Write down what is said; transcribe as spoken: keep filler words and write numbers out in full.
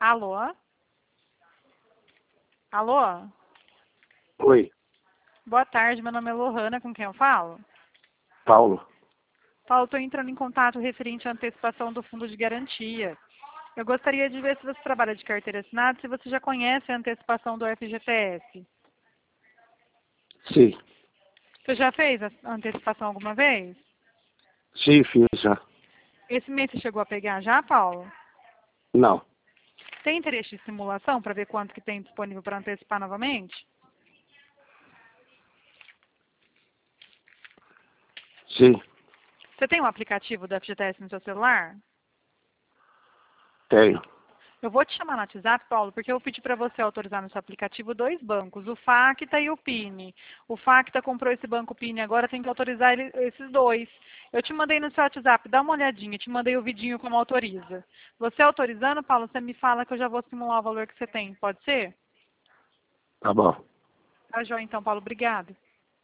Alô? Alô? Oi, Boa tarde, meu nome é Lohana, com quem eu falo? Paulo. Paulo, estou entrando em contato referente à antecipação do fundo de garantia. Eu gostaria de ver se você trabalha de carteira assinada, se você já conhece a antecipação do F G T S. Sim, Você já fez a antecipação alguma vez? sim, fiz já. Esse mês você chegou a pegar já, Paulo? Não, Tem interesse de simulação para ver quanto que tem disponível para antecipar novamente? sim, Você tem um aplicativo do F G T S no seu celular? tenho. Eu vou te chamar no WhatsApp, Paulo, porque eu pedi para você autorizar no seu aplicativo dois bancos, o Facta e o Pini. O Facta comprou esse banco Pini, agora tem que autorizar ele- esses dois. Eu te mandei no seu WhatsApp, dá uma olhadinha, te mandei o vidinho como autoriza. Você autorizando, Paulo, você me fala que eu já vou simular o valor que você tem, pode ser? Tá bom. Tá joia então, Paulo, obrigado.